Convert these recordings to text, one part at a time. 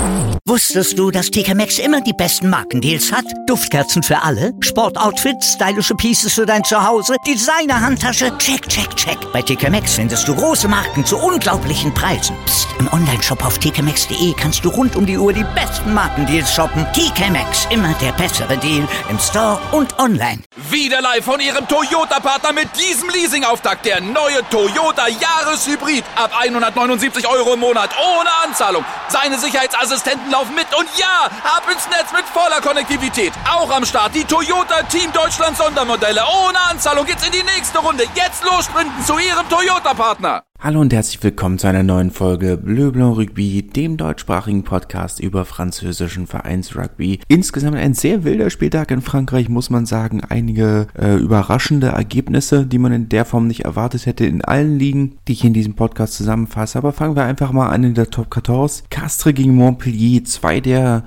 Wusstest du, dass TK Maxx immer die besten Markendeals hat? Duftkerzen für alle, Sportoutfits, stylische Pieces für dein Zuhause, Designer-Handtasche, check, check, check. Bei TK Maxx findest du große Marken zu unglaublichen Preisen. Psst. Im Onlineshop auf tkmaxx.de kannst du rund um die Uhr die besten Markendeals shoppen. TK Maxx, immer der bessere Deal im Store und online. Wieder live von Ihrem Toyota-Partner mit diesem Leasing-Auftakt. Der neue Toyota Jahreshybrid. Ab 179 € im Monat. Ohne Anzahlung. Seine Sicherheitsassistenten laufen mit. Und ja, ab ins Netz mit voller Konnektivität. Auch am Start die Toyota Team Deutschland Sondermodelle. Ohne Anzahlung geht's in die nächste Runde. Jetzt los sprinten zu Ihrem Toyota-Partner. Hallo und herzlich willkommen zu einer neuen Folge Bleu Blanc Rugby, dem deutschsprachigen Podcast über französischen Vereinsrugby. Insgesamt ein sehr wilder Spieltag in Frankreich, muss man sagen. Einige überraschende Ergebnisse, die man in der Form nicht erwartet hätte in allen Ligen, die ich in diesem Podcast zusammenfasse. Aber fangen wir einfach mal an in der Top 14. Castres gegen Montpellier, zwei der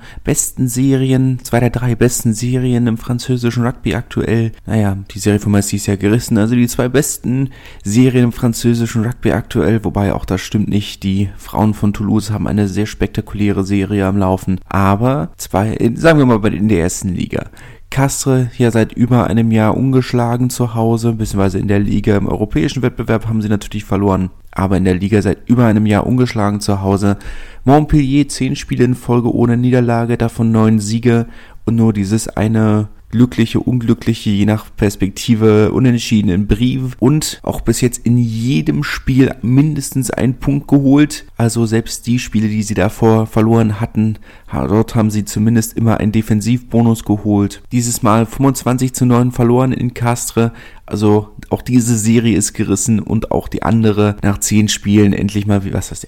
drei besten Serien im französischen Rugby aktuell. Naja, die Serie von Messi ist ja gerissen, also die zwei besten Serien im französischen Rugby aktuell, wobei auch das stimmt nicht. Die Frauen von Toulouse haben eine sehr spektakuläre Serie am Laufen, aber sagen wir mal in der ersten Liga. Castres ja seit über einem Jahr ungeschlagen zu Hause, beziehungsweise in der Liga im europäischen Wettbewerb haben sie natürlich verloren, aber in der Liga seit über einem Jahr ungeschlagen zu Hause. Montpellier 10 Spiele in Folge ohne Niederlage, davon 9 Siege und nur dieses eine glückliche, unglückliche, je nach Perspektive, unentschieden in Brive und auch bis jetzt in jedem Spiel mindestens einen Punkt geholt. Also selbst die Spiele, die sie davor verloren hatten, dort haben sie zumindest immer einen Defensivbonus geholt. Dieses Mal 25-9 verloren in Castres. Also auch diese Serie ist gerissen und auch die andere nach 10 Spielen mal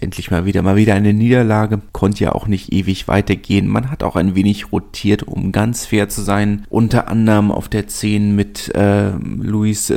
wieder eine Niederlage. Konnte ja auch nicht ewig weitergehen. Man hat auch ein wenig rotiert, um ganz fair zu sein. Unter anderem auf der 10 mit Louis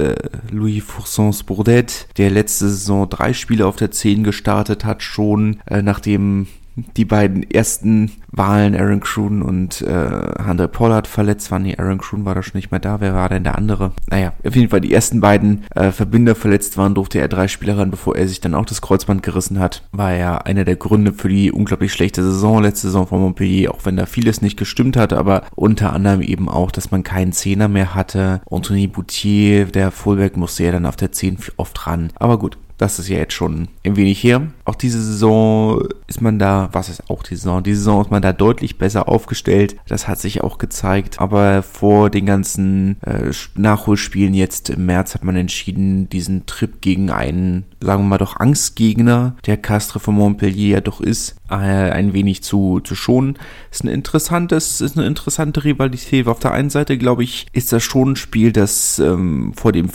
Foursons-Bourdet, der letzte Saison 3 Spiele auf der 10 gestartet hat, schon nachdem die beiden ersten Wahlen, Aaron Croon und Handré Pollard verletzt waren. Nee, Aaron Croon war da schon nicht mehr da. Wer war denn der andere? Naja, auf jeden Fall die ersten beiden Verbinder verletzt waren, durfte er 3 Spiele ran, bevor er sich dann auch das Kreuzband gerissen hat. War ja einer der Gründe für die unglaublich schlechte letzte Saison von Montpellier, auch wenn da vieles nicht gestimmt hat, aber unter anderem eben auch, dass man keinen Zehner mehr hatte. Anthony Boutier, der Fullback, musste ja dann auf der 10 oft ran. Aber gut. Das ist ja jetzt schon ein wenig her. Auch diese Saison ist man da, diese Saison ist man da deutlich besser aufgestellt. Das hat sich auch gezeigt. Aber vor den ganzen Nachholspielen jetzt im März hat man entschieden, diesen Trip gegen einen, sagen wir mal doch Angstgegner, der Castres von Montpellier ja doch ist, ein wenig zu schonen. Ist eine interessante Rivalität. Auf der einen Seite, glaube ich, ist das schon ein Spiel, das vor dem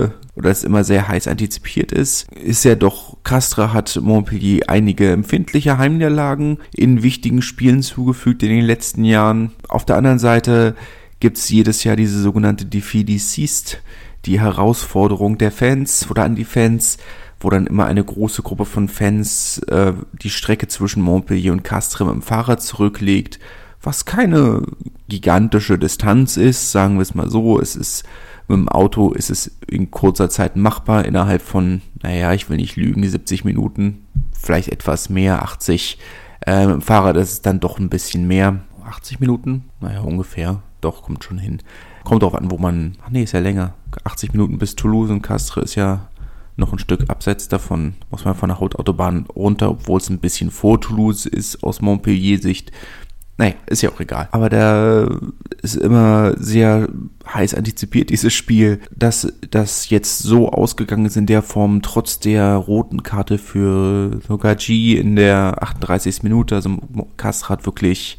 es immer sehr heiß antizipiert ist ja doch, Castres hat Montpellier einige empfindliche Heimniederlagen in wichtigen Spielen zugefügt in den letzten Jahren. Auf der anderen Seite gibt es jedes Jahr diese sogenannte Défi d'Issiste, die Herausforderung der Fans oder an die Fans, wo dann immer eine große Gruppe von Fans die Strecke zwischen Montpellier und Castres mit dem Fahrrad zurücklegt, was keine gigantische Distanz ist, sagen wir es mal so. Mit dem Auto ist es in kurzer Zeit machbar, innerhalb von, ich will nicht lügen, 70 Minuten, vielleicht etwas mehr, 80. Mit dem Fahrrad ist es dann doch ein bisschen mehr. 80 Minuten? Ungefähr. Doch, kommt schon hin. Kommt drauf an, ist ja länger. 80 Minuten bis Toulouse und Castres ist ja noch ein Stück abseits davon. Muss man von der Hauptautobahn runter, obwohl es ein bisschen vor Toulouse ist, aus Montpellier-Sicht. Ist ja auch egal. Aber da ist immer sehr heiß antizipiert, dieses Spiel, dass das jetzt so ausgegangen ist in der Form, trotz der roten Karte für Nogaji in der 38. Minute. Also Castres hat wirklich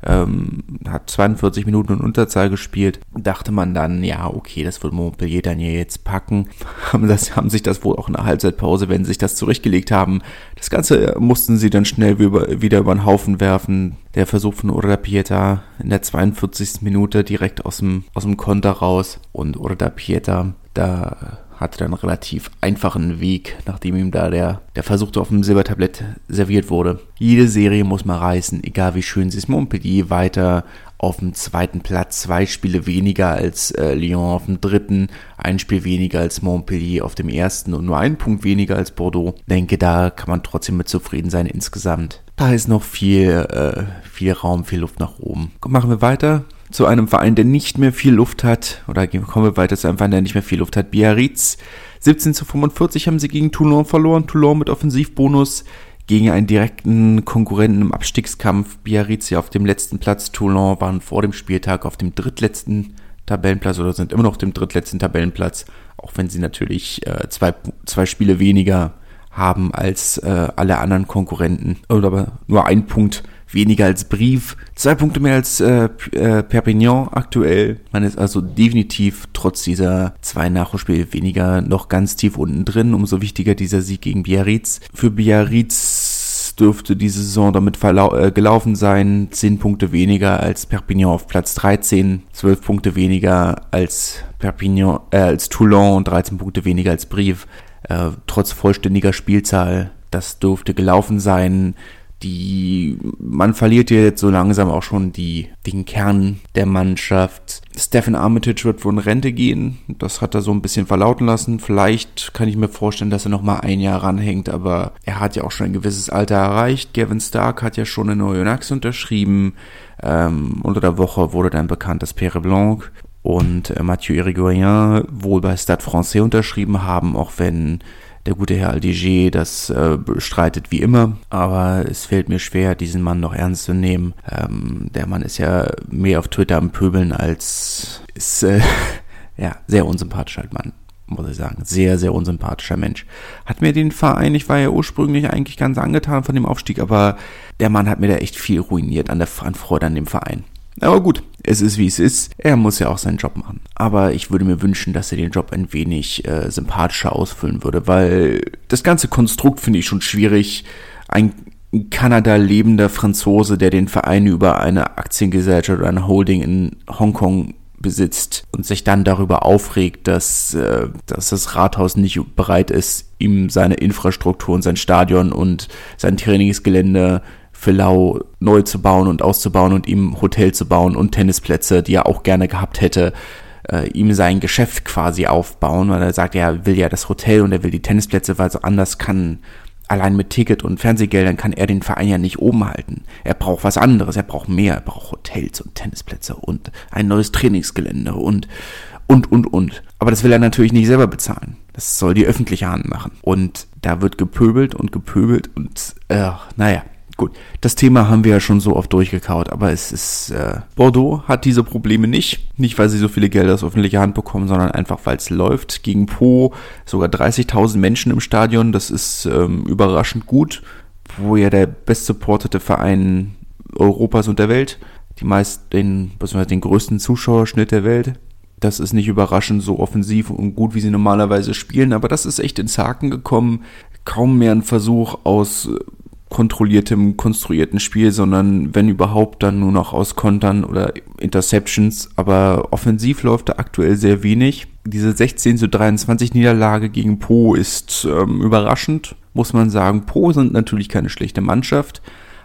hat 42 Minuten in Unterzahl gespielt. Dachte man dann, das wird Montpellier dann ja jetzt packen. Haben sich das wohl auch in der Halbzeitpause, wenn sie sich das zurechtgelegt haben. Das Ganze mussten sie dann schnell wieder über den Haufen werfen. Der Versuch von Urda-Pieta in der 42. Minute direkt aus dem Konter raus. Und Urda-Pieta, da hatte dann einen relativ einfachen Weg, nachdem ihm da der Versuch auf dem Silbertablett serviert wurde. Jede Serie muss man reißen, egal wie schön sie ist. Montpellier weiter auf dem 2. Platz, 2 Spiele weniger als Lyon auf dem 3., 1 Spiel weniger als Montpellier auf dem 1. und nur 1 Punkt weniger als Bordeaux. Denke, da kann man trotzdem mit zufrieden sein insgesamt. da ist noch viel Raum, viel Luft nach oben. Machen wir weiter zu einem Verein, der nicht mehr viel Luft hat, oder kommen wir weiter zu einem Verein, der nicht mehr viel Luft hat, Biarritz. 17:45 haben sie gegen Toulon verloren, Toulon mit Offensivbonus gegen einen direkten Konkurrenten im Abstiegskampf. Biarritz ja auf dem letzten Platz, Toulon waren vor dem Spieltag auf dem drittletzten Tabellenplatz oder sind immer noch auf dem drittletzten Tabellenplatz, auch wenn sie natürlich zwei Spiele weniger haben als alle anderen Konkurrenten, oder aber nur 1 Punkt weniger als Brive, 2 Punkte mehr als Perpignan aktuell. Man ist also definitiv trotz dieser 2 Nachholspiele weniger noch ganz tief unten drin. Umso wichtiger dieser Sieg gegen Biarritz. Für Biarritz dürfte diese Saison damit gelaufen sein. 10 Punkte weniger als Perpignan auf Platz 13, 12 Punkte weniger als als Toulon und 13 Punkte weniger als Brive. Trotz vollständiger Spielzahl, das dürfte gelaufen sein. Man verliert hier jetzt so langsam auch schon den Kern der Mannschaft. Stefan Armitage wird wohl in Rente gehen. Das hat er so ein bisschen verlauten lassen. Vielleicht kann ich mir vorstellen, dass er noch mal 1 Jahr ranhängt, aber er hat ja auch schon ein gewisses Alter erreicht. Gavin Stark hat ja schon in Oyonnax unterschrieben. Unter der Woche wurde dann bekannt, dass Pierre Blanc und Mathieu Irigoyen wohl bei Stade Francais unterschrieben haben, auch wenn der gute Herr Aldiger das bestreitet wie immer, aber es fällt mir schwer, diesen Mann noch ernst zu nehmen. Der Mann ist ja mehr auf Twitter am Pöbeln ist sehr unsympathischer Mann, muss ich sagen. Sehr, sehr unsympathischer Mensch. Hat mir den Verein, ich war ja ursprünglich eigentlich ganz angetan von dem Aufstieg, aber der Mann hat mir da echt viel ruiniert an Freude an dem Verein. Aber gut, es ist wie es ist. Er muss ja auch seinen Job machen. Aber ich würde mir wünschen, dass er den Job ein wenig sympathischer ausfüllen würde, weil das ganze Konstrukt finde ich schon schwierig. Ein in Kanada lebender Franzose, der den Verein über eine Aktiengesellschaft oder eine Holding in Hongkong besitzt und sich dann darüber aufregt, dass das Rathaus nicht bereit ist, ihm seine Infrastruktur und sein Stadion und sein Trainingsgelände für Lau neu zu bauen und auszubauen und ihm Hotel zu bauen und Tennisplätze, die er auch gerne gehabt hätte, ihm sein Geschäft quasi aufbauen, weil er sagt, er will ja das Hotel und er will die Tennisplätze, weil so anders allein mit Ticket und Fernsehgeldern kann er den Verein ja nicht oben halten. Er braucht was anderes, er braucht mehr, er braucht Hotels und Tennisplätze und ein neues Trainingsgelände und. Aber das will er natürlich nicht selber bezahlen. Das soll die öffentliche Hand machen. Und da wird gepöbelt und naja. Gut, das Thema haben wir ja schon so oft durchgekaut, aber es ist, Bordeaux hat diese Probleme nicht, weil sie so viele Gelder aus öffentlicher Hand bekommen, sondern einfach, weil es läuft. Gegen Po sogar 30.000 Menschen im Stadion, das ist überraschend gut. Po ja der bestsupportete Verein Europas und der Welt, den größten Zuschauerschnitt der Welt. Das ist nicht überraschend so offensiv und gut, wie sie normalerweise spielen, aber das ist echt ins Haken gekommen. Kaum mehr ein Versuch aus kontrolliertem, konstruierten Spiel, sondern wenn überhaupt dann nur noch aus Kontern oder Interceptions, aber offensiv läuft da aktuell sehr wenig. Diese 16:23 Niederlage gegen Po ist überraschend, muss man sagen. Po sind natürlich keine schlechte Mannschaft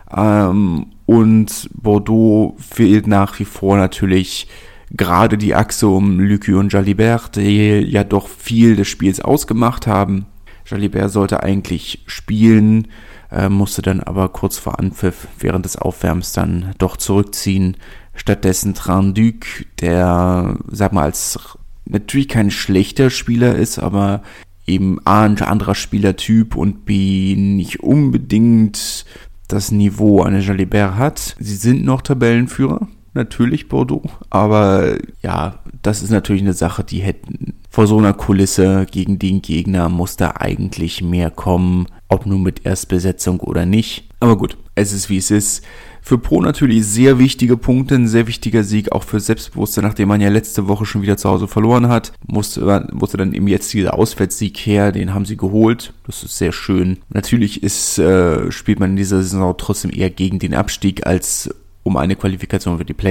und Bordeaux fehlt nach wie vor natürlich gerade die Achse um Lucu und Jalibert, die ja doch viel des Spiels ausgemacht haben. Jalibert sollte eigentlich spielen, musste dann aber kurz vor Anpfiff während des Aufwärms dann doch zurückziehen. Stattdessen Tran-Duc, der, als natürlich kein schlechter Spieler ist, aber eben A, ein anderer Spielertyp und B, nicht unbedingt das Niveau eines Jalibert hat. Sie sind noch Tabellenführer, natürlich Bordeaux, aber ja, das ist natürlich eine Sache, die hätten vor so einer Kulisse gegen den Gegner muss da eigentlich mehr kommen, ob nur mit Erstbesetzung oder nicht. Aber gut, es ist wie es ist. Für Po natürlich sehr wichtige Punkte, ein sehr wichtiger Sieg, auch für Selbstbewusstsein, nachdem man ja letzte Woche schon wieder zu Hause verloren hat, musste dann eben jetzt dieser Auswärtssieg her, den haben sie geholt, das ist sehr schön. Natürlich spielt man in dieser Saison trotzdem eher gegen den Abstieg als um eine Qualifikation für die Playoffs,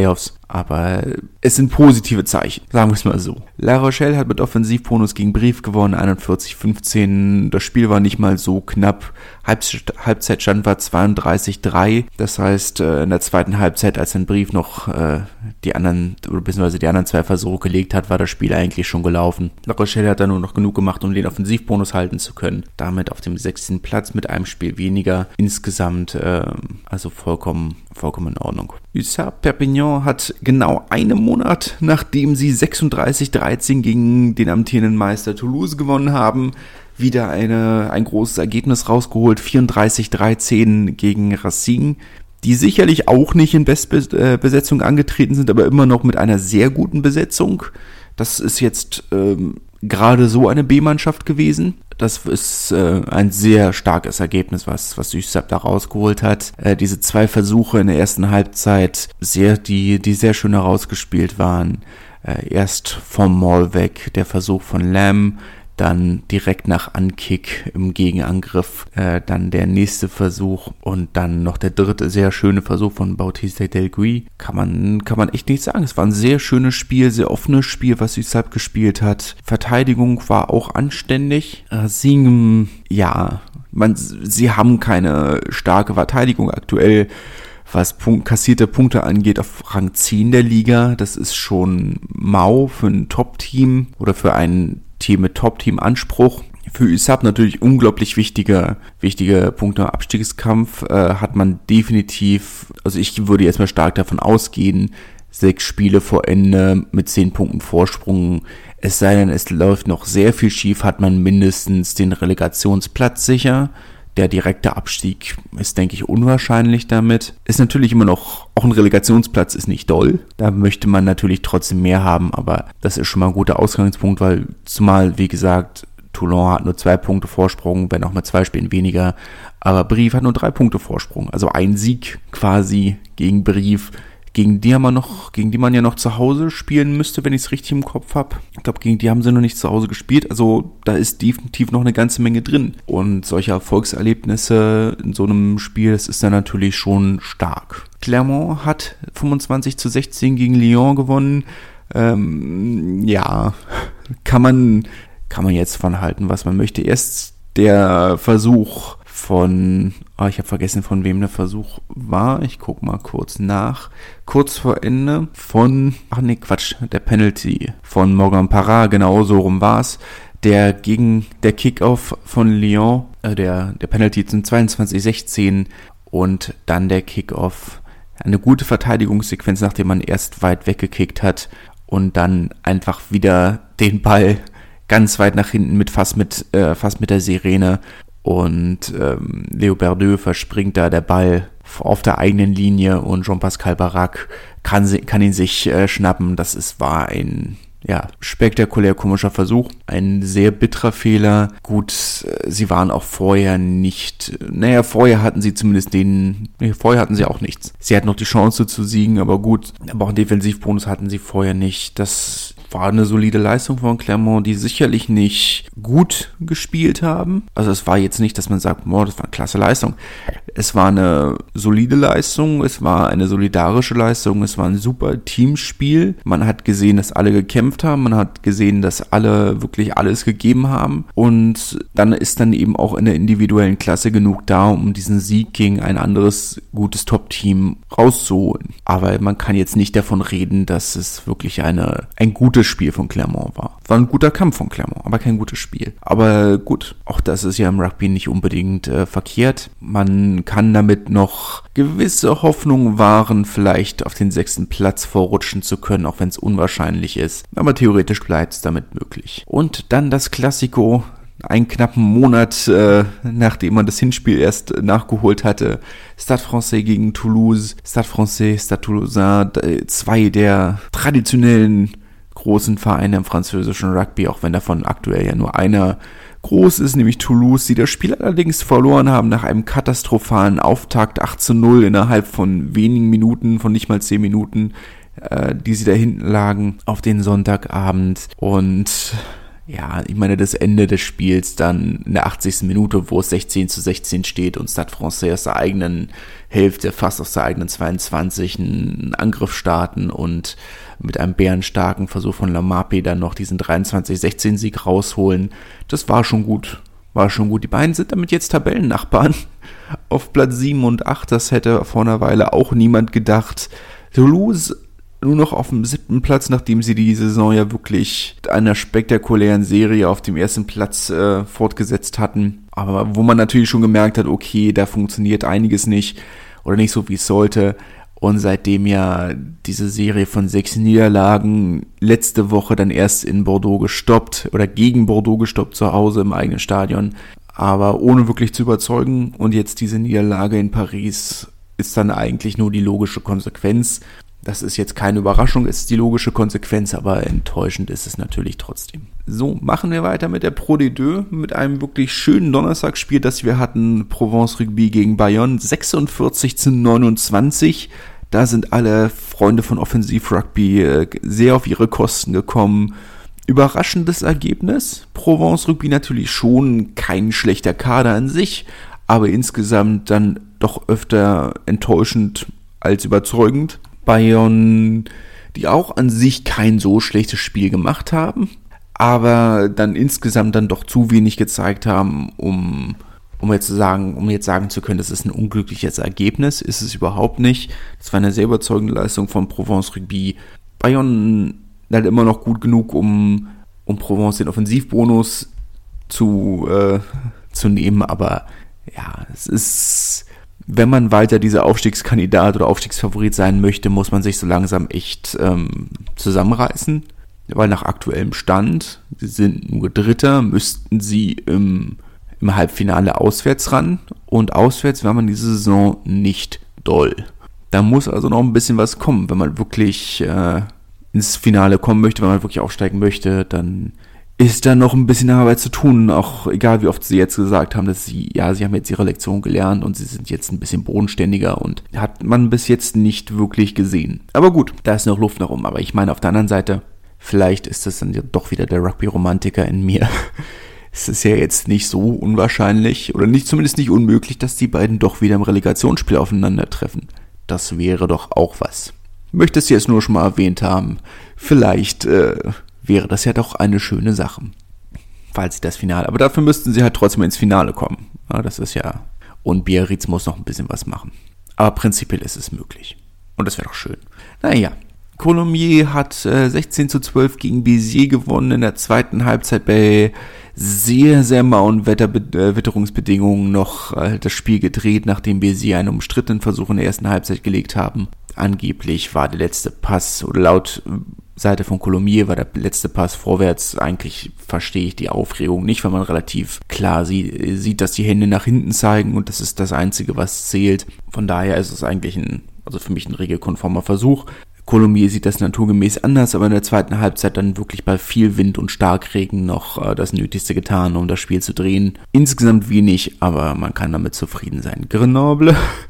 Aber es sind positive Zeichen, sagen wir es mal so. La Rochelle hat mit Offensivbonus gegen Brive gewonnen, 41-15. Das Spiel war nicht mal so knapp. Halbzeitstand war 32-3. Das heißt, in der zweiten Halbzeit, als ein Brive noch die anderen zwei Versuche gelegt hat, war das Spiel eigentlich schon gelaufen. La Rochelle hat dann nur noch genug gemacht, um den Offensivbonus halten zu können. Damit auf dem 6. Platz mit einem Spiel weniger. Insgesamt also vollkommen in Ordnung. USAP Perpignan hat genau einen Monat, nachdem sie 36-13 gegen den amtierenden Meister Toulouse gewonnen haben, wieder ein großes Ergebnis rausgeholt. 34-13 gegen Racing, die sicherlich auch nicht in Bestbesetzung angetreten sind, aber immer noch mit einer sehr guten Besetzung. Das ist jetzt gerade so eine B-Mannschaft gewesen. Das ist ein sehr starkes Ergebnis, was USAP da rausgeholt hat. Diese 2 Versuche in der ersten Halbzeit, die sehr schön herausgespielt waren. Erst vom Maul weg der Versuch von Lam, dann direkt nach Ankick im Gegenangriff, dann der nächste Versuch und dann noch der dritte sehr schöne Versuch von Bautista Delguy. Kann man echt nicht sagen. Es war ein sehr schönes Spiel, sehr offenes Spiel, was USAP gespielt hat. Verteidigung war auch anständig. Racing, sie haben keine starke Verteidigung aktuell. Was kassierte Punkte angeht, auf Rang 10 der Liga. Das ist schon mau für ein Top-Team oder für ein Team mit Top-Team-Anspruch. Für USAP natürlich unglaublich wichtige Punkte im Abstiegskampf. Hat man definitiv, also ich würde jetzt mal stark davon ausgehen, 6 Spiele vor Ende mit 10 Punkten Vorsprung. Es sei denn, es läuft noch sehr viel schief, hat man mindestens den Relegationsplatz sicher. Der direkte Abstieg ist, denke ich, unwahrscheinlich damit. Ist natürlich immer noch, auch ein Relegationsplatz ist nicht doll. Da möchte man natürlich trotzdem mehr haben, aber das ist schon mal ein guter Ausgangspunkt, weil zumal, wie gesagt, Toulon hat nur 2 Punkte Vorsprung, wenn auch mit 2 Spielen weniger. Aber Brive hat nur 3 Punkte Vorsprung. Also ein Sieg quasi gegen Brive, gegen die man ja noch zu Hause spielen müsste, wenn ich es richtig im Kopf habe. Ich glaube, gegen die haben sie noch nicht zu Hause gespielt. Also da ist definitiv noch eine ganze Menge drin. Und solche Erfolgserlebnisse in so einem Spiel, das ist dann natürlich schon stark. Clermont hat 25-16 gegen Lyon gewonnen. Kann man jetzt von halten, was man möchte. Erst der Versuch von, ich habe vergessen, von wem der Versuch war. Ich gucke mal kurz nach. Kurz vor Ende der Penalty von Morgan Parra, genau so rum war's. Der Kickoff von Lyon, der Penalty zum 22-16 und dann der Kickoff. Eine gute Verteidigungssequenz, nachdem man erst weit weggekickt hat und dann einfach wieder den Ball ganz weit nach hinten fast mit der Sirene. Und Leo Berdeux verspringt da der Ball auf der eigenen Linie und Jean-Pascal Barak kann ihn sich schnappen. Das war ein spektakulär komischer Versuch. Ein sehr bitterer Fehler. Gut, sie waren auch vorher nicht, vorher hatten sie auch nichts. Sie hatten noch die Chance zu siegen, aber gut, aber auch einen Defensivbonus hatten sie vorher nicht. Das war eine solide Leistung von Clermont, die sicherlich nicht gut gespielt haben. Also es war jetzt nicht, dass man sagt, das war eine klasse Leistung. Es war eine solide Leistung, es war eine solidarische Leistung, es war ein super Teamspiel. Man hat gesehen, dass alle gekämpft haben, man hat gesehen, dass alle wirklich alles gegeben haben und dann ist dann eben auch in der individuellen Klasse genug da, um diesen Sieg gegen ein anderes gutes Top-Team rauszuholen. Aber man kann jetzt nicht davon reden, dass es wirklich ein gutes Spiel von Clermont war. War ein guter Kampf von Clermont, aber kein gutes Spiel. Aber gut, auch das ist ja im Rugby nicht unbedingt verkehrt. Man kann damit noch gewisse Hoffnungen wahren, vielleicht auf den 6. Platz vorrutschen zu können, auch wenn es unwahrscheinlich ist. Aber theoretisch bleibt es damit möglich. Und dann das Classico, einen knappen Monat, nachdem man das Hinspiel erst nachgeholt hatte. Stade Français gegen Toulouse. Stade Français, Stade Toulousain, 2 der traditionellen großen Vereine im französischen Rugby, auch wenn davon aktuell ja nur einer groß ist, nämlich Toulouse, die das Spiel allerdings verloren haben nach einem katastrophalen Auftakt 8-0 innerhalb von wenigen Minuten, von nicht mal 10 Minuten, die sie da hinten lagen auf den Sonntagabend. Und ja, ich meine, das Ende des Spiels dann in der 80. Minute, wo es 16:16 steht und Stade Francais aus der eigenen Hälfte, fast aus der eigenen 22, einen Angriff starten und mit einem bärenstarken Versuch von Lamapé dann noch diesen 23:16-Sieg rausholen. Das war schon gut. Die beiden sind damit jetzt Tabellennachbarn auf Platz 7 und 8. Das hätte vor einer Weile auch niemand gedacht. Toulouse nur noch auf dem 7. Platz, nachdem sie die Saison ja wirklich mit einer spektakulären Serie auf dem 1. Platz fortgesetzt hatten. Aber wo man natürlich schon gemerkt hat, okay, da funktioniert einiges nicht oder nicht so, wie es sollte. Und seitdem ja diese Serie von 6 Niederlagen letzte Woche dann erst in Bordeaux gestoppt oder gegen Bordeaux gestoppt zu Hause im eigenen Stadion, aber ohne wirklich zu überzeugen. Und jetzt diese Niederlage in Paris ist dann eigentlich nur die logische Konsequenz. Das ist jetzt keine Überraschung, ist die logische Konsequenz, aber enttäuschend ist es natürlich trotzdem. So, machen wir weiter mit der Pro D2, mit einem wirklich schönen Donnerstagsspiel, das wir hatten. Provence Rugby gegen Bayonne, 46:29. Da sind alle Freunde von Offensiv-Rugby sehr auf ihre Kosten gekommen. Überraschendes Ergebnis. Provence Rugby natürlich schon kein schlechter Kader an sich, aber insgesamt dann doch öfter enttäuschend als überzeugend. Bayonne, die auch an sich kein so schlechtes Spiel gemacht haben, aber dann insgesamt dann doch zu wenig gezeigt haben, um jetzt sagen zu können, das ist ein unglückliches Ergebnis, ist es überhaupt nicht. Das war eine sehr überzeugende Leistung von Provence Rugby. Bayonne halt immer noch gut genug, um Provence den Offensivbonus zu nehmen, aber ja, es ist, wenn man weiter dieser Aufstiegskandidat oder Aufstiegsfavorit sein möchte, muss man sich so langsam echt zusammenreißen, weil nach aktuellem Stand, sie sind nur Dritter, müssten sie im Halbfinale auswärts ran und auswärts war man diese Saison nicht doll. Da muss also noch ein bisschen was kommen, wenn man wirklich ins Finale kommen möchte, wenn man wirklich aufsteigen möchte, dann ist da noch ein bisschen Arbeit zu tun, auch egal wie oft sie jetzt gesagt haben, dass sie haben jetzt ihre Lektion gelernt und sie sind jetzt ein bisschen bodenständiger und hat man bis jetzt nicht wirklich gesehen. Aber gut, da ist noch Luft nach oben, aber ich meine auf der anderen Seite, vielleicht ist das dann ja doch wieder der Rugby-Romantiker in mir. Es ist ja jetzt nicht so unwahrscheinlich oder zumindest nicht unmöglich, dass die beiden doch wieder im Relegationsspiel aufeinandertreffen. Das wäre doch auch was. Ich möchte es jetzt nur schon mal erwähnt haben. Vielleicht wäre das ja doch eine schöne Sache, falls sie das Finale. Aber dafür müssten sie halt trotzdem ins Finale kommen. Ja, das ist ja. Und Biarritz muss noch ein bisschen was machen. Aber prinzipiell ist es möglich. Und das wäre doch schön. Naja. Colomiers hat 16:12 gegen Béziers gewonnen in der zweiten Halbzeit bei sehr, sehr mauen Witterungsbedingungen noch das Spiel gedreht, nachdem Béziers einen umstrittenen Versuch in der ersten Halbzeit gelegt haben. Angeblich war der letzte Pass, oder laut Seite von Colomiers war der letzte Pass vorwärts. Eigentlich verstehe ich die Aufregung nicht, weil man relativ klar sieht, dass die Hände nach hinten zeigen und das ist das Einzige, was zählt. Von daher ist es eigentlich für mich ein regelkonformer Versuch. Colomiers sieht das naturgemäß anders, aber in der zweiten Halbzeit dann wirklich bei viel Wind und Starkregen noch das Nötigste getan, um das Spiel zu drehen. Insgesamt wenig, aber man kann damit zufrieden sein. Grenoble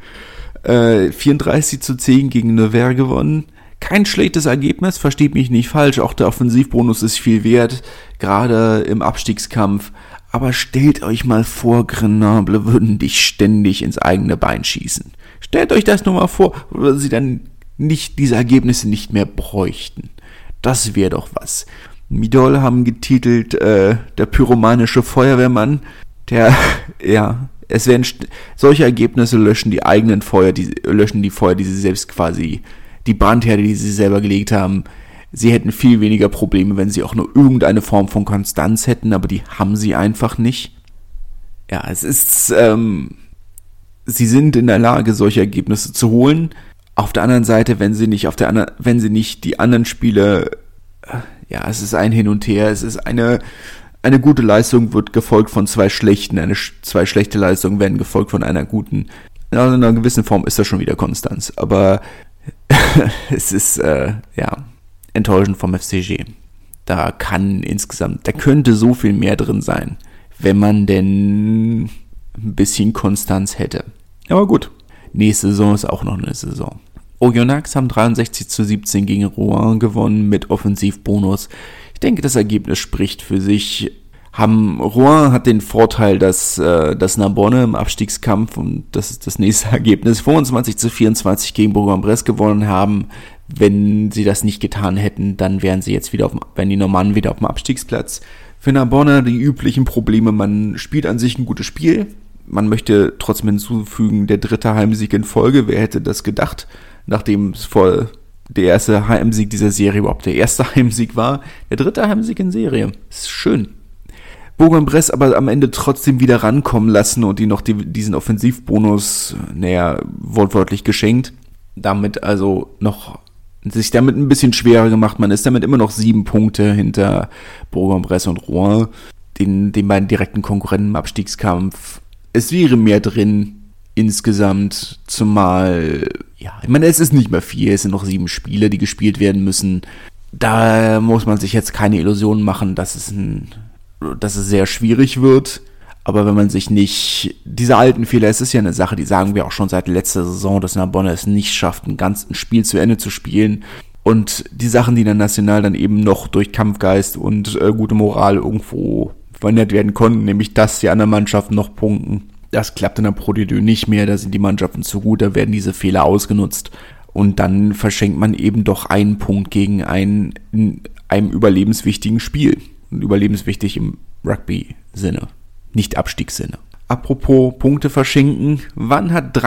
34:10 gegen Nevers gewonnen. Kein schlechtes Ergebnis, versteht mich nicht falsch, auch der Offensivbonus ist viel wert, gerade im Abstiegskampf. Aber stellt euch mal vor, Grenoble würden dich ständig ins eigene Bein schießen. Stellt euch das nur mal vor, oder sie dann diese Ergebnisse nicht mehr bräuchten. Das wäre doch was. Midol haben getitelt, der pyromanische Feuerwehrmann, es werden solche Ergebnisse löschen die eigenen Feuer, die Feuer, die sie selbst quasi, die Brandherde, die sie selber gelegt haben. Sie hätten viel weniger Probleme, wenn sie auch nur irgendeine Form von Konstanz hätten, aber die haben sie einfach nicht. Ja, es ist, sie sind in der Lage, solche Ergebnisse zu holen. Auf der anderen Seite, wenn sie nicht die anderen Spiele, es ist ein Hin und Her, es ist eine gute Leistung wird gefolgt von zwei schlechten, zwei schlechte Leistungen werden gefolgt von einer guten. In einer gewissen Form ist das schon wieder Konstanz, aber es ist, enttäuschend vom FCG. Da könnte so viel mehr drin sein, wenn man denn ein bisschen Konstanz hätte. Aber gut. Nächste Saison ist auch noch eine Saison. Oyonnax haben 63:17 gegen Rouen gewonnen mit Offensivbonus. Ich denke, das Ergebnis spricht für sich. Rouen hat den Vorteil, dass Narbonne im Abstiegskampf, und das ist das nächste Ergebnis, 25-24 gegen Bourg-en-Bresse gewonnen haben. Wenn sie das nicht getan hätten, dann wären die Normannen wieder auf dem Abstiegsplatz. Für Narbonne die üblichen Probleme, man spielt an sich ein gutes Spiel. Man möchte trotzdem hinzufügen, der 3. Heimsieg in Folge, wer hätte das gedacht, nachdem es der erste Heimsieg dieser Serie überhaupt der erste Heimsieg war. Der 3. Heimsieg in Serie, ist schön. Bourg-en-Bresse aber am Ende trotzdem wieder rankommen lassen und die noch diesen Offensivbonus, wortwörtlich geschenkt. Damit also sich damit ein bisschen schwerer gemacht. Man ist damit immer noch 7 Punkte hinter Bourg-en-Bresse und Rouen, den beiden direkten Konkurrenten im Abstiegskampf. Es wäre mehr drin insgesamt, zumal, es ist nicht mehr viel, es sind noch 7 Spiele, die gespielt werden müssen. Da muss man sich jetzt keine Illusionen machen, dass es sehr schwierig wird. Aber wenn man sich nicht, diese alten Fehler, es ist ja eine Sache, die sagen wir auch schon seit letzter Saison, dass Narbonne es nicht schafft, ein ganzes Spiel zu Ende zu spielen. Und die Sachen, die dann national dann eben noch durch Kampfgeist und gute Moral irgendwo verhindert werden konnten, nämlich dass die anderen Mannschaften noch punkten. Das klappt in der Pro D2 nicht mehr, da sind die Mannschaften zu gut, da werden diese Fehler ausgenutzt. Und dann verschenkt man eben doch einen Punkt gegen einem überlebenswichtigen Spiel. Und überlebenswichtig im Rugby-Sinne. Nicht Abstiegssinne. Apropos Punkte verschenken. Wann hat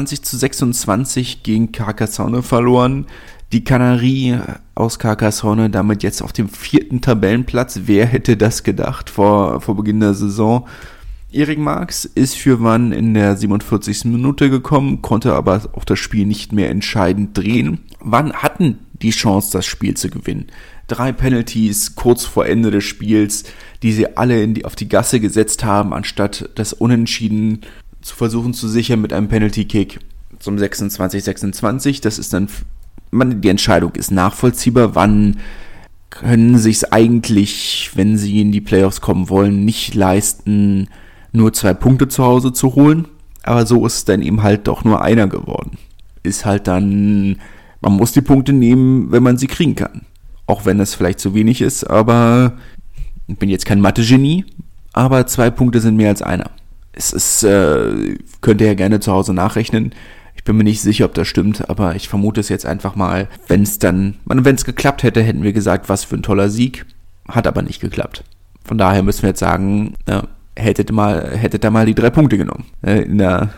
23-26 gegen Carcassonne verloren? Die Canaries aus Carcassonne damit jetzt auf dem 4. Tabellenplatz. Wer hätte das gedacht vor Beginn der Saison? Eric Marx ist für Wann in der 47. Minute gekommen, konnte aber auch das Spiel nicht mehr entscheidend drehen. Wann hatten die Chance, das Spiel zu gewinnen? 3 Penalties kurz vor Ende des Spiels, die sie alle auf die Gasse gesetzt haben, anstatt das Unentschieden zu versuchen zu sichern mit einem Penalty-Kick zum 26-26. Das ist dann, die Entscheidung ist nachvollziehbar. Wann können sie es eigentlich, wenn sie in die Playoffs kommen wollen, nicht leisten, nur 2 Punkte zu Hause zu holen? Aber so ist es dann eben halt doch nur einer geworden. Ist halt dann, man muss die Punkte nehmen, wenn man sie kriegen kann. Auch wenn das vielleicht zu wenig ist, aber ich bin jetzt kein Mathe-Genie, aber 2 Punkte sind mehr als einer. Es ist, könnt ihr ja gerne zu Hause nachrechnen. Ich bin mir nicht sicher, ob das stimmt, aber ich vermute es jetzt einfach mal. Wenn es geklappt hätte, hätten wir gesagt, was für ein toller Sieg. Hat aber nicht geklappt. Von daher müssen wir jetzt sagen, hättet da mal die 3 Punkte genommen. Im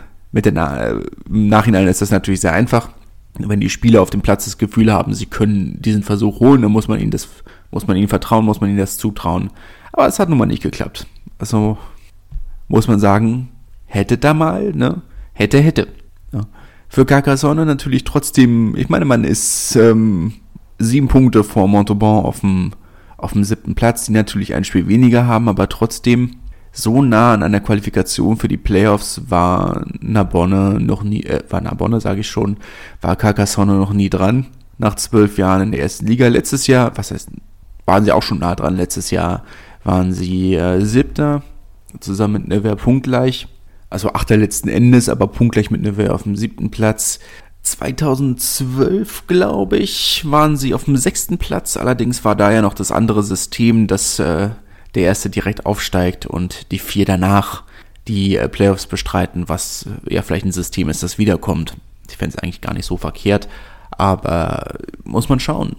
Nachhinein ist das natürlich sehr einfach. Wenn die Spieler auf dem Platz das Gefühl haben, sie können diesen Versuch holen, dann muss man ihnen vertrauen, muss man ihnen das zutrauen. Aber es hat nun mal nicht geklappt. Also muss man sagen, hätte da mal, hätte. Ja. Für Carcassonne natürlich trotzdem, ich meine, man ist 7 Punkte vor Montauban auf dem 7. Platz, die natürlich ein Spiel weniger haben, aber trotzdem so nah an einer Qualifikation für die Playoffs war Carcassonne noch nie dran. Nach 12 Jahren in der ersten Liga. Letztes Jahr, waren sie auch schon nah dran. Letztes Jahr waren sie 7. zusammen mit Nevers punktgleich. Also 8. letzten Endes, aber punktgleich mit Nevers auf dem 7. Platz. 2012, glaube ich, waren sie auf dem 6. Platz. Allerdings war da ja noch das andere System, dass der erste direkt aufsteigt und die 4 danach die Playoffs bestreiten, was ja vielleicht ein System ist, das wiederkommt. Ich fände es eigentlich gar nicht so verkehrt, aber muss man schauen.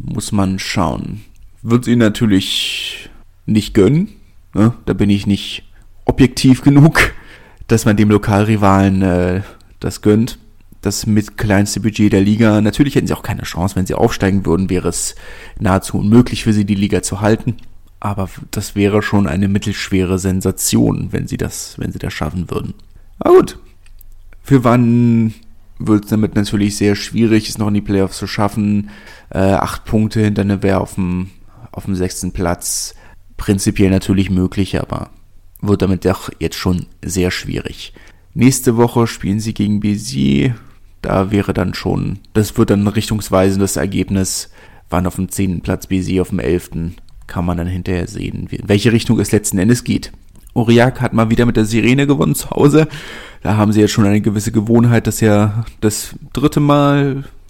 Wird sie natürlich nicht gönnen, ne? Da bin ich nicht objektiv genug, dass man dem Lokalrivalen das gönnt. Das mit kleinste Budget der Liga. Natürlich hätten sie auch keine Chance, wenn sie aufsteigen würden, wäre es nahezu unmöglich für sie, die Liga zu halten. Aber das wäre schon eine mittelschwere Sensation, wenn sie das schaffen würden. Aber gut, für Wann wird es damit natürlich sehr schwierig, es noch in die Playoffs zu schaffen. 8 Punkte hinter Nevers auf dem 6. Platz. Prinzipiell natürlich möglich, aber wird damit doch jetzt schon sehr schwierig. Nächste Woche spielen sie gegen Béziers. Das wird dann richtungsweisendes Ergebnis. Wann auf dem 10. Platz, Béziers auf dem 11. Kann man dann hinterher sehen, in welche Richtung es letzten Endes geht. Aurillac hat mal wieder mit der Sirene gewonnen zu Hause. Da haben sie jetzt schon eine gewisse Gewohnheit, dass ja das 3. Mal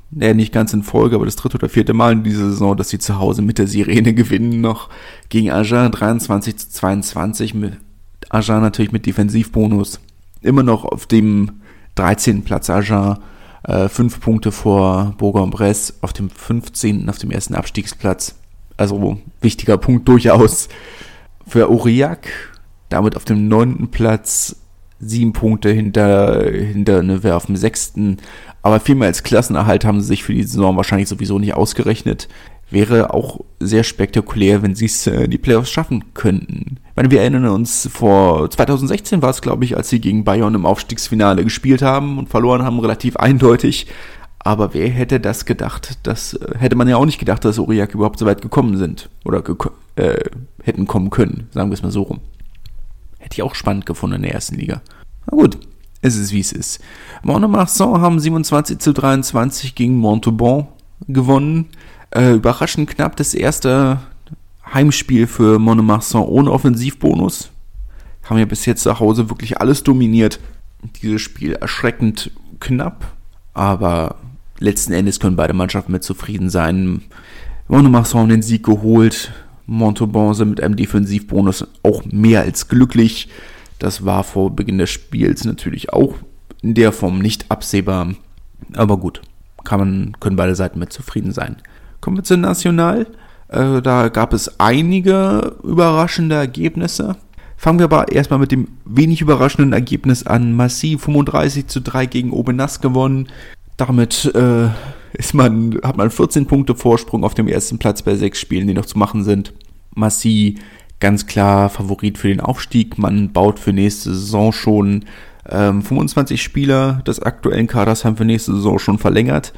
nicht ganz in Folge, aber das 3. oder 4. Mal in dieser Saison, dass sie zu Hause mit der Sirene gewinnen, noch gegen Agen 23-22, mit Agen natürlich mit Defensivbonus, immer noch auf dem 13. Platz Agen, 5 Punkte vor Bourg-en-Bresse, auf dem 15., auf dem ersten Abstiegsplatz, also wichtiger Punkt durchaus für Aurillac, damit auf dem 9. Platz, 7 Punkte hinter Nevers auf dem 6., aber viel mehr als Klassenerhalt haben sie sich für die Saison wahrscheinlich sowieso nicht ausgerechnet. Wäre auch sehr spektakulär, wenn sie es die Playoffs schaffen könnten. Ich meine, wir erinnern uns, vor 2016 war es, glaube ich, als sie gegen Bayern im Aufstiegsfinale gespielt haben und verloren haben, relativ eindeutig. Aber wer hätte das gedacht? Das hätte man ja auch nicht gedacht, dass Aurillac überhaupt so weit gekommen sind. Oder hätten kommen können, sagen wir es mal so rum. Hätte ich auch spannend gefunden in der ersten Liga. Na gut, es ist wie es ist. Mont-de-Marsan haben 27-23 gegen Montauban gewonnen. Überraschend knapp das erste Heimspiel für Mont-de-Marsan ohne Offensivbonus. Haben ja bis jetzt zu Hause wirklich alles dominiert. Dieses Spiel erschreckend knapp, aber letzten Endes können beide Mannschaften mit zufrieden sein. Mont-de-Marsan haben den Sieg geholt. Montauban sind mit einem Defensivbonus auch mehr als glücklich. Das war vor Beginn des Spiels natürlich auch in der Form nicht absehbar. Aber gut, können beide Seiten mit zufrieden sein. Kommen wir zur National. Da gab es einige überraschende Ergebnisse. Fangen wir aber erstmal mit dem wenig überraschenden Ergebnis an. Massy 35-3 gegen Aubenas gewonnen. Damit hat man 14 Punkte Vorsprung auf dem ersten Platz bei 6 Spielen, die noch zu machen sind. Massy ganz klar Favorit für den Aufstieg. Man baut für nächste Saison schon 25 Spieler des aktuellen Kaders haben für nächste Saison schon verlängert.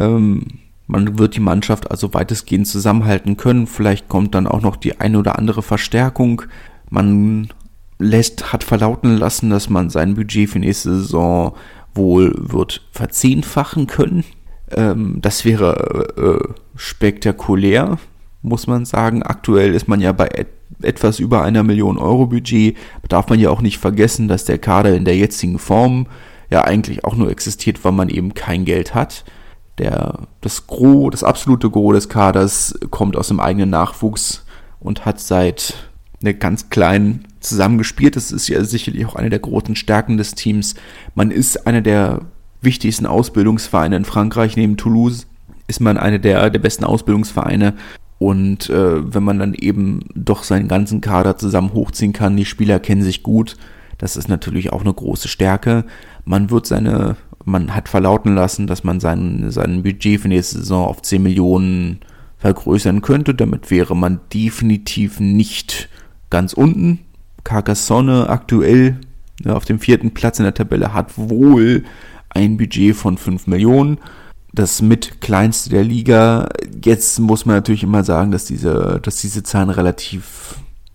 Man wird die Mannschaft also weitestgehend zusammenhalten können. Vielleicht kommt dann auch noch die eine oder andere Verstärkung. Man hat verlauten lassen, dass man sein Budget für nächste Saison wohl wird verzehnfachen können. Das wäre spektakulär, muss man sagen. Aktuell ist man ja bei etwas über 1 Million Euro Budget. Darf man ja auch nicht vergessen, dass der Kader in der jetzigen Form ja eigentlich auch nur existiert, weil man eben kein Geld hat. Das absolute Gros des Kaders kommt aus dem eigenen Nachwuchs und hat seit einer ganz kleinen zusammengespielt. Das ist ja sicherlich auch eine der großen Stärken des Teams. Man ist einer der wichtigsten Ausbildungsvereine in Frankreich. Neben Toulouse ist man einer der besten Ausbildungsvereine. Und wenn man dann eben doch seinen ganzen Kader zusammen hochziehen kann, die Spieler kennen sich gut, das ist natürlich auch eine große Stärke. Man hat verlauten lassen, dass man sein Budget für nächste Saison auf 10 Millionen vergrößern könnte. Damit wäre man definitiv nicht ganz unten. Carcassonne aktuell auf dem 4. Platz in der Tabelle hat wohl ein Budget von 5 Millionen. Das mit kleinste der Liga. Jetzt muss man natürlich immer sagen, dass diese Zahlen relativ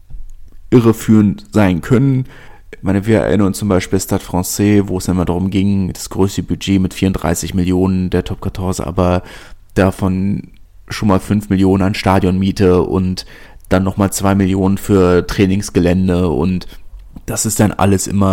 irreführend sein können. Ich meine, wir erinnern uns zum Beispiel Stade Francais, wo es immer darum ging, das größte Budget mit 34 Millionen der Top 14, aber davon schon mal 5 Millionen an Stadionmiete und dann nochmal 2 Millionen für Trainingsgelände und das ist dann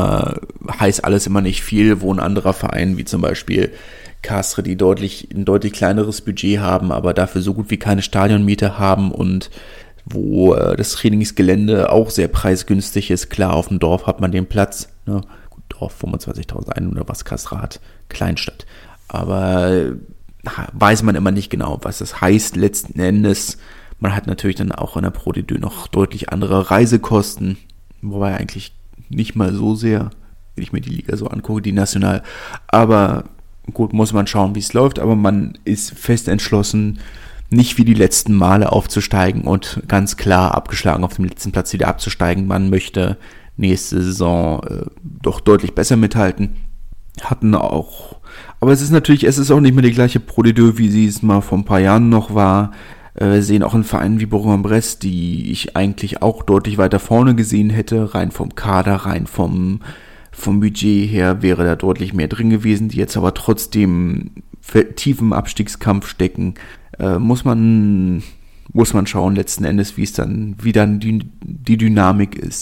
heißt alles immer nicht viel, wo ein anderer Verein wie zum Beispiel Castres, die ein deutlich kleineres Budget haben, aber dafür so gut wie keine Stadionmiete haben und wo das Trainingsgelände auch sehr preisgünstig ist. Klar, auf dem Dorf hat man den Platz, ne? Gut, Dorf 25.000 Einwohner, was Castres hat, Kleinstadt. Aber weiß man immer nicht genau, was das heißt letzten Endes. Man hat natürlich dann auch in der Pro D2 noch deutlich andere Reisekosten, wobei eigentlich nicht mal so sehr, wenn ich mir die Liga so angucke, die National. Aber gut, muss man schauen, wie es läuft, aber man ist fest entschlossen, nicht wie die letzten Male aufzusteigen und ganz klar abgeschlagen auf dem letzten Platz wieder abzusteigen. Man möchte nächste Saison doch deutlich besser mithalten. Aber es ist auch nicht mehr die gleiche Pro D2, wie sie es mal vor ein paar Jahren noch war. Wir sehen auch einen Verein wie Bourg-en-Bresse, die ich eigentlich auch deutlich weiter vorne gesehen hätte, rein vom Kader, rein vom Budget her wäre da deutlich mehr drin gewesen, die jetzt aber trotzdem tief im Abstiegskampf stecken. Muss man schauen letzten Endes, wie dann die Dynamik ist.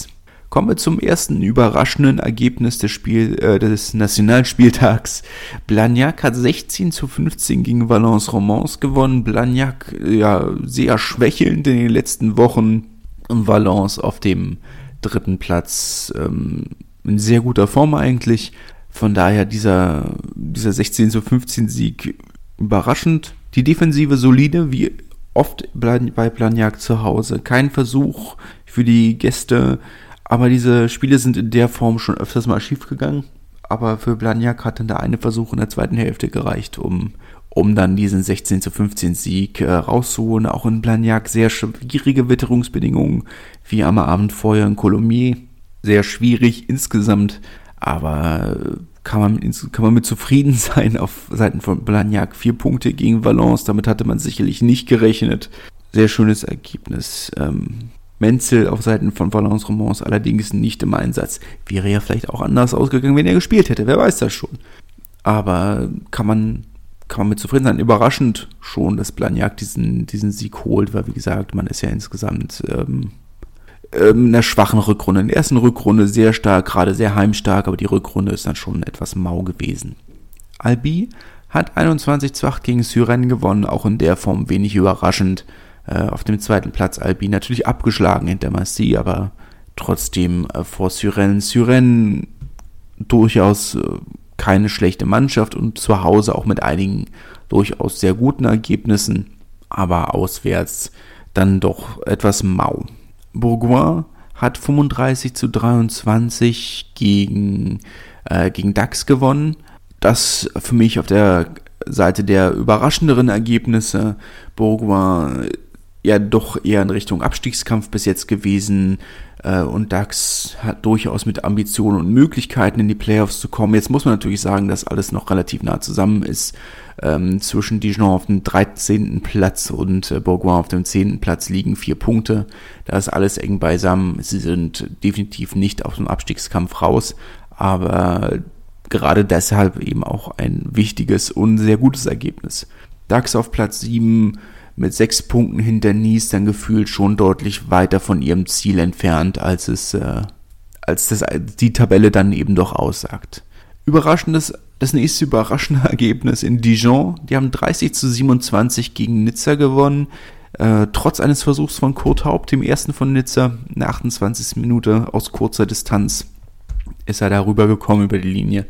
Kommen wir zum ersten überraschenden Ergebnis des Nationalspieltags. Blagnac hat 16:15 gegen Valence Romans gewonnen. Blagnac ja sehr schwächelnd in den letzten Wochen und Valence auf dem 3. Platz in sehr guter Form eigentlich. Von daher dieser 16:15 Sieg überraschend. Die Defensive solide, wie oft bei Blagnac zu Hause. Kein Versuch für die Gäste. Aber diese Spiele sind in der Form schon öfters mal schief gegangen. Aber für Blagnac hat dann der eine Versuch in der zweiten Hälfte gereicht, um dann diesen 16:15 Sieg rauszuholen. Auch in Blagnac sehr schwierige Witterungsbedingungen, wie am Abend vorher in Colomiers. Sehr schwierig insgesamt, aber kann man mit zufrieden sein auf Seiten von Blagnac. 4 Punkte gegen Valence, damit hatte man sicherlich nicht gerechnet. Sehr schönes Ergebnis. Menzel auf Seiten von Valence Romans allerdings nicht im Einsatz. Wäre ja vielleicht auch anders ausgegangen, wenn er gespielt hätte, wer weiß das schon. Aber kann man mit zufrieden sein. Überraschend schon, dass Blagnac diesen Sieg holt, weil wie gesagt, man ist ja insgesamt in einer schwachen Rückrunde. In der ersten Rückrunde sehr stark, gerade sehr heimstark, aber die Rückrunde ist dann schon etwas mau gewesen. Albi hat 21:8 gegen Suresnes gewonnen, auch in der Form wenig überraschend. Auf dem 2. Platz Albi natürlich abgeschlagen hinter Massy, aber trotzdem vor Suresnes. Suresnes durchaus keine schlechte Mannschaft und zu Hause auch mit einigen durchaus sehr guten Ergebnissen, aber auswärts dann doch etwas mau. Bourgoin hat 35:23 gegen Dax gewonnen. Das für mich auf der Seite der überraschenderen Ergebnisse. Bourgoin ja doch eher in Richtung Abstiegskampf bis jetzt gewesen und Dax hat durchaus mit Ambitionen und Möglichkeiten in die Playoffs zu kommen. Jetzt muss man natürlich sagen, dass alles noch relativ nah zusammen ist. Zwischen Dijon auf dem 13. Platz und Bourgoin auf dem 10. Platz liegen 4 Punkte. Da ist alles eng beisammen. Sie sind definitiv nicht aus dem Abstiegskampf raus, aber gerade deshalb eben auch ein wichtiges und sehr gutes Ergebnis. Dax auf Platz 7 mit 6 Punkten hinter Nice, dann gefühlt schon deutlich weiter von ihrem Ziel entfernt, als das die Tabelle dann eben doch aussagt. Das nächste überraschende Ergebnis in Dijon. Die haben 30:27 gegen Nizza gewonnen. Trotz eines Versuchs von Kurt Haupt, dem ersten von Nizza, in der 28. Minute aus kurzer Distanz ist er darüber gekommen über die Linie.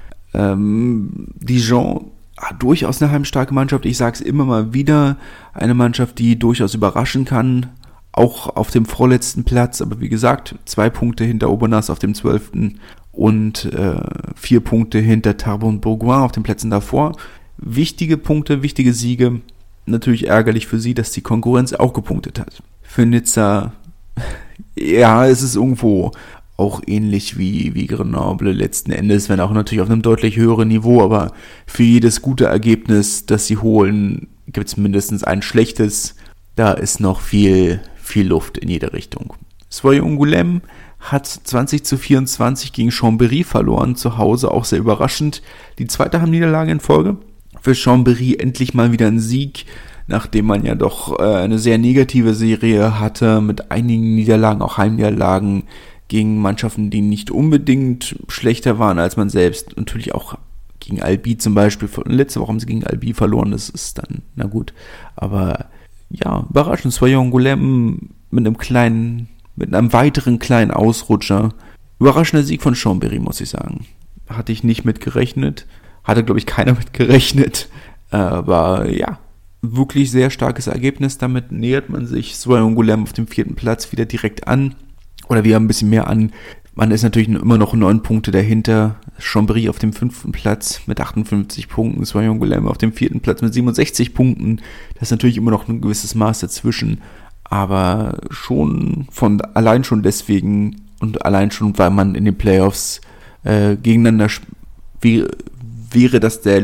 Dijon durchaus eine heimstarke Mannschaft. Ich sage es immer mal wieder. Eine Mannschaft, die durchaus überraschen kann. Auch auf dem vorletzten Platz. Aber wie gesagt, 2 Punkte hinter Aubenas auf dem 12. Und 4 Punkte hinter Tarbes und Bourgoin auf den Plätzen davor. Wichtige Punkte, wichtige Siege. Natürlich ärgerlich für sie, dass die Konkurrenz auch gepunktet hat. Für Nizza, ja, es ist irgendwo auch ähnlich wie Grenoble letzten Endes, wenn auch natürlich auf einem deutlich höheren Niveau, aber für jedes gute Ergebnis, das sie holen, gibt es mindestens ein schlechtes. Da ist noch viel Luft in jede Richtung. Soyons-Angoulême hat 20:24 gegen Chambéry verloren, zu Hause auch sehr überraschend. Die zweite Heimniederlage in Folge. Für Chambéry endlich mal wieder ein Sieg, nachdem man ja doch eine sehr negative Serie hatte, mit einigen Niederlagen, auch Heimniederlagen, gegen Mannschaften, die nicht unbedingt schlechter waren als man selbst. Natürlich auch gegen Albi zum Beispiel. Letzte Woche haben sie gegen Albi verloren, das ist dann, na gut. Aber ja, überraschend. Soyons-Angoulême mit einem weiteren kleinen Ausrutscher. Überraschender Sieg von Chambéry, muss ich sagen. Hatte ich nicht mit gerechnet. Hatte, glaube ich, keiner mit gerechnet. Aber ja, wirklich sehr starkes Ergebnis. Damit nähert man sich Soyons-Angoulême auf dem 4. Platz wieder direkt an. Oder wir haben ein bisschen mehr an. Man ist natürlich immer noch 9 Punkte dahinter. Chambéry auf dem 5. Platz mit 58 Punkten. Soyons-Angoulême auf dem 4. Platz mit 67 Punkten. Das ist natürlich immer noch ein gewisses Maß dazwischen. Aber allein schon deswegen und allein schon, weil man in den Playoffs gegeneinander wäre das der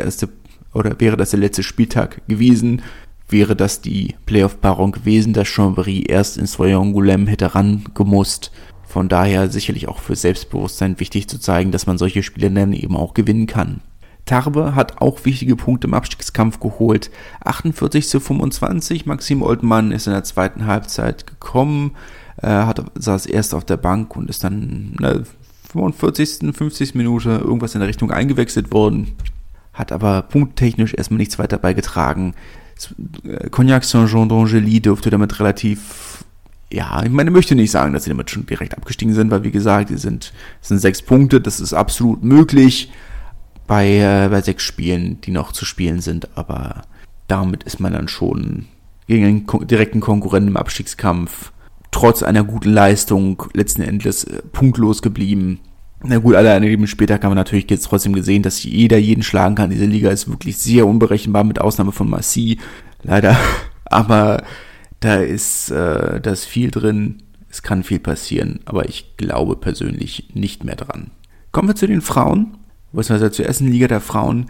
letzte Spieltag gewesen, wäre das die Playoff-Paarung gewesen, dass Chambéry erst in Soyons-Angoulême hätte rangemusst. Von daher sicherlich auch für Selbstbewusstsein wichtig zu zeigen, dass man solche Spiele dann eben auch gewinnen kann. Tarbes hat auch wichtige Punkte im Abstiegskampf geholt. 48:25. Maxime Oltmann ist in der zweiten Halbzeit gekommen. saß erst auf der Bank und ist dann 45., 50. Minute irgendwas in der Richtung eingewechselt worden. Hat aber punkttechnisch erstmal nichts weiter beigetragen. Cognac Saint-Jean d'Angely dürfte damit relativ, ich möchte nicht sagen, dass sie damit schon direkt abgestiegen sind, weil wie gesagt, es sind 6 Punkte, das ist absolut möglich bei 6 Spielen, die noch zu spielen sind, aber damit ist man dann schon gegen einen direkten Konkurrenten im Abstiegskampf trotz einer guten Leistung letzten Endes punktlos geblieben. Na gut, alle an dem Spieltag haben wir natürlich jetzt trotzdem gesehen, dass jeder jeden schlagen kann. Diese Liga ist wirklich sehr unberechenbar, mit Ausnahme von Marseille, leider. Aber da ist viel drin, es kann viel passieren, aber ich glaube persönlich nicht mehr dran. Kommen wir zu den Frauen, beziehungsweise zur ersten Liga der Frauen.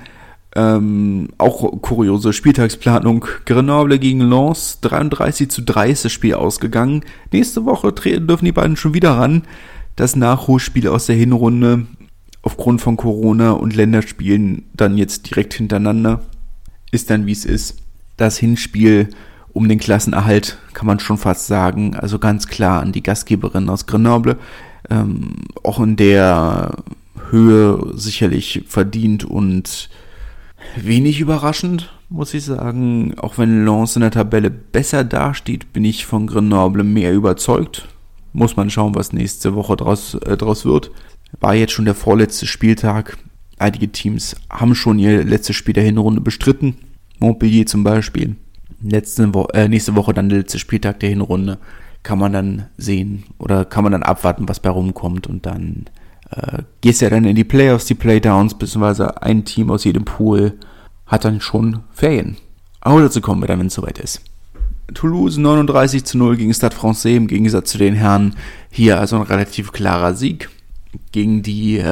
Auch kuriose Spieltagsplanung. Grenoble gegen Lens, 33:3 ist das Spiel ausgegangen. Nächste Woche dürfen die beiden schon wieder ran. Das Nachholspiel aus der Hinrunde aufgrund von Corona und Länderspielen dann jetzt direkt hintereinander. Ist dann wie es ist. Das Hinspiel um den Klassenerhalt kann man schon fast sagen. Also ganz klar an die Gastgeberin aus Grenoble. Auch in der Höhe sicherlich verdient und wenig überraschend, muss ich sagen. Auch wenn Lens in der Tabelle besser dasteht, bin ich von Grenoble mehr überzeugt. Muss man schauen, was nächste Woche draus wird. War jetzt schon der vorletzte Spieltag. Einige Teams haben schon ihr letztes Spiel der Hinrunde bestritten. Montpellier zum Beispiel. Nächste Woche dann der letzte Spieltag der Hinrunde. Kann man dann sehen oder kann man dann abwarten, was bei rumkommt. Und dann gehst du ja dann in die Playoffs, die Playdowns, beziehungsweise ein Team aus jedem Pool hat dann schon Ferien. Aber dazu kommen wir dann, wenn es soweit ist. Toulouse 39:0 gegen Stade Francais, im Gegensatz zu den Herren hier also ein relativ klarer Sieg gegen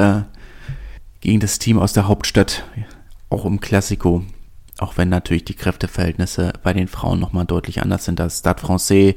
das Team aus der Hauptstadt, auch im Classico, auch wenn natürlich die Kräfteverhältnisse bei den Frauen nochmal deutlich anders sind. Das Stade Francais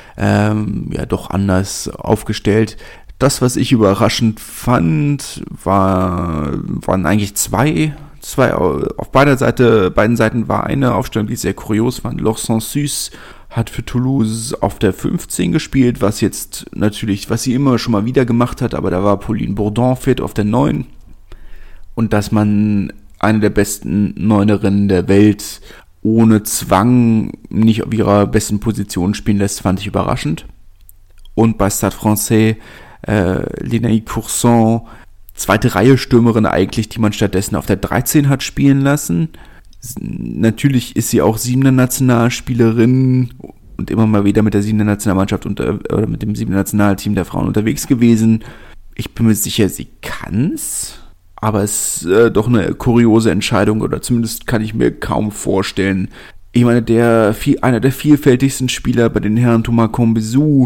doch anders aufgestellt. Das, was ich überraschend fand, waren eigentlich zwei auf beiden Seiten war eine Aufstellung, die sehr kurios war. Laure Sansus hat für Toulouse auf der 15 gespielt, was sie immer schon mal wieder gemacht hat, aber da war Pauline Bourdon fit auf der 9. Und dass man eine der besten Neunerinnen der Welt ohne Zwang nicht auf ihrer besten Position spielen lässt, fand ich überraschend. Und bei Stade Francais Lénaï Courson, zweite Reihe Stürmerin eigentlich, die man stattdessen auf der 13 hat spielen lassen. Natürlich ist sie auch 7er Nationalspielerin und immer mal wieder mit der 7er Nationalmannschaft oder mit dem 7er Nationalteam der Frauen unterwegs gewesen. Ich bin mir sicher, sie kann's, aber es ist doch eine kuriose Entscheidung, oder zumindest kann ich mir kaum vorstellen. Ich meine, einer der vielfältigsten Spieler bei den Herren, Thomas Combezou,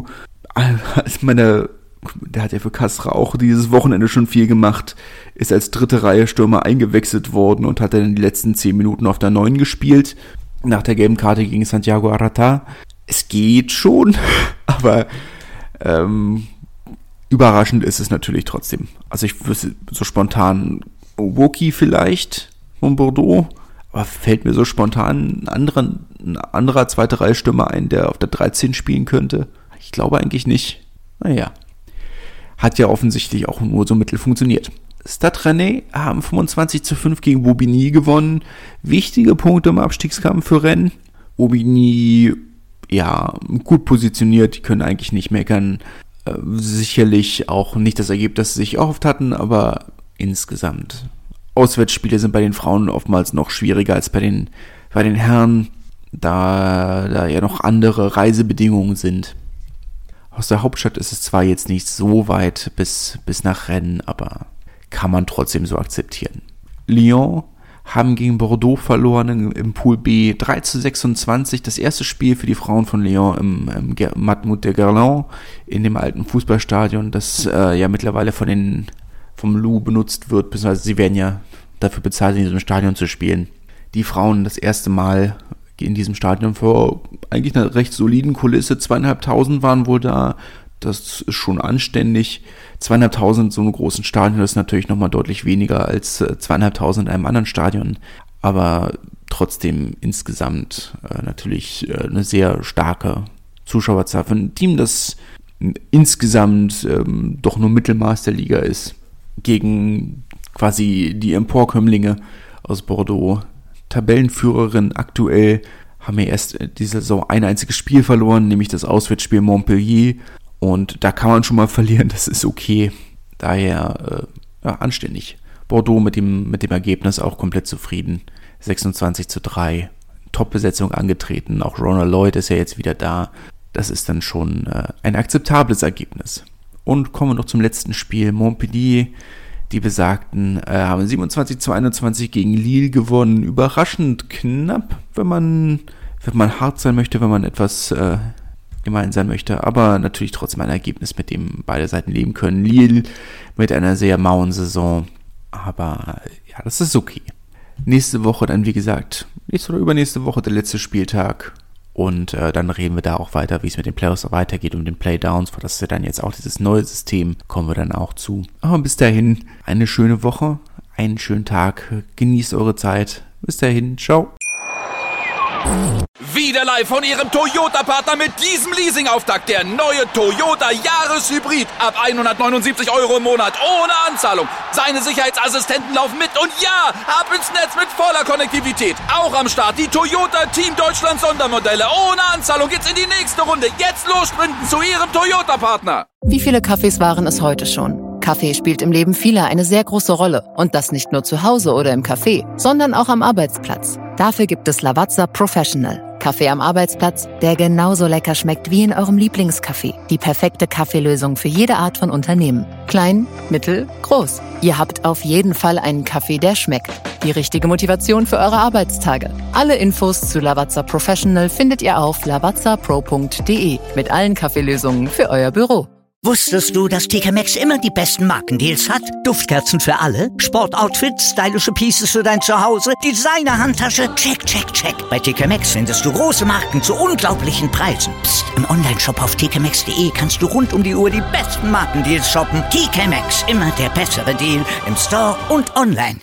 der hat ja für Castres auch dieses Wochenende schon viel gemacht, ist als dritte Reihe Stürmer eingewechselt worden und hat dann die letzten 10 Minuten auf der 9 gespielt, nach der gelben Karte gegen Santiago Arrata. Es geht schon, aber überraschend ist es natürlich trotzdem. Also ich wüsste so spontan Woki vielleicht von Bordeaux, aber fällt mir so spontan ein anderer zweite Reihe Stürmer ein, der auf der 13 spielen könnte? Ich glaube eigentlich nicht. Naja. Hat ja offensichtlich auch nur so mittel funktioniert. Stade Rennais haben 25:5 gegen Bobigny gewonnen. Wichtige Punkte im Abstiegskampf für Rennes. Bobigny, gut positioniert, die können eigentlich nicht meckern. Sicherlich auch nicht das Ergebnis, das sie sich erhofft hatten, aber insgesamt. Auswärtsspiele sind bei den Frauen oftmals noch schwieriger als bei den Herren, da ja noch andere Reisebedingungen sind. Aus der Hauptstadt ist es zwar jetzt nicht so weit bis nach Rennes, aber kann man trotzdem so akzeptieren. Lyon haben gegen Bordeaux verloren im Pool B 3:26. Das erste Spiel für die Frauen von Lyon im Matmut de Gerland in dem alten Fußballstadion, das mittlerweile vom Lou benutzt wird, beziehungsweise sie werden ja dafür bezahlt, in diesem Stadion zu spielen. Die Frauen das erste Mal in diesem Stadion vor eigentlich einer recht soliden Kulisse. 2.500 waren wohl da. Das ist schon anständig. 2.500 in so einem großen Stadion ist natürlich nochmal deutlich weniger als 2.500 in einem anderen Stadion. Aber trotzdem insgesamt natürlich eine sehr starke Zuschauerzahl. Für ein Team, das insgesamt doch nur Mittelmaß der Liga ist. Gegen quasi die Emporkömmlinge aus Bordeaux. Tabellenführerin aktuell, haben wir erst diese Saison ein einziges Spiel verloren, nämlich das Auswärtsspiel Montpellier. Und da kann man schon mal verlieren, das ist okay. Daher anständig. Bordeaux mit dem Ergebnis auch komplett zufrieden. 26:3. Top-Besetzung angetreten. Auch Ronald Lloyd ist ja jetzt wieder da. Das ist dann schon ein akzeptables Ergebnis. Und kommen wir noch zum letzten Spiel. Montpellier, die Besagten, haben 27:21 gegen Lille gewonnen. Überraschend knapp, wenn man hart sein möchte, wenn man etwas gemein sein möchte. Aber natürlich trotzdem ein Ergebnis, mit dem beide Seiten leben können. Lille mit einer sehr mauen Saison. Aber ja, das ist okay. Nächste Woche dann, wie gesagt, nächste oder übernächste Woche der letzte Spieltag. Und dann reden wir da auch weiter, wie es mit den Playoffs weitergeht und den Playdowns. Das ist ja dann jetzt auch dieses neue System. Kommen wir dann auch zu. Aber bis dahin, eine schöne Woche, einen schönen Tag. Genießt eure Zeit. Bis dahin, ciao. Wieder live von Ihrem Toyota-Partner mit diesem Leasing-Auftakt. Der neue Toyota Jahreshybrid. Ab 179 € im Monat. Ohne Anzahlung. Seine Sicherheitsassistenten laufen mit. Und ja, ab ins Netz mit voller Konnektivität. Auch am Start die Toyota Team Deutschland Sondermodelle. Ohne Anzahlung geht's in die nächste Runde. Jetzt los sprinten zu Ihrem Toyota-Partner. Wie viele Kaffees waren es heute schon? Kaffee spielt im Leben vieler eine sehr große Rolle. Und das nicht nur zu Hause oder im Café, sondern auch am Arbeitsplatz. Dafür gibt es Lavazza Professional. Kaffee am Arbeitsplatz, der genauso lecker schmeckt wie in eurem Lieblingscafé. Die perfekte Kaffeelösung für jede Art von Unternehmen. Klein, mittel, groß. Ihr habt auf jeden Fall einen Kaffee, der schmeckt. Die richtige Motivation für eure Arbeitstage. Alle Infos zu Lavazza Professional findet ihr auf lavazzapro.de mit allen Kaffeelösungen für euer Büro. Wusstest du, dass TK Maxx immer die besten Markendeals hat? Duftkerzen für alle, Sportoutfits, stylische Pieces für dein Zuhause, Designer-Handtasche, check, check, check. Bei TK Maxx findest du große Marken zu unglaublichen Preisen. Psst. Im Onlineshop auf tkmaxx.de kannst du rund um die Uhr die besten Markendeals shoppen. TK Maxx, immer der bessere Deal im Store und online.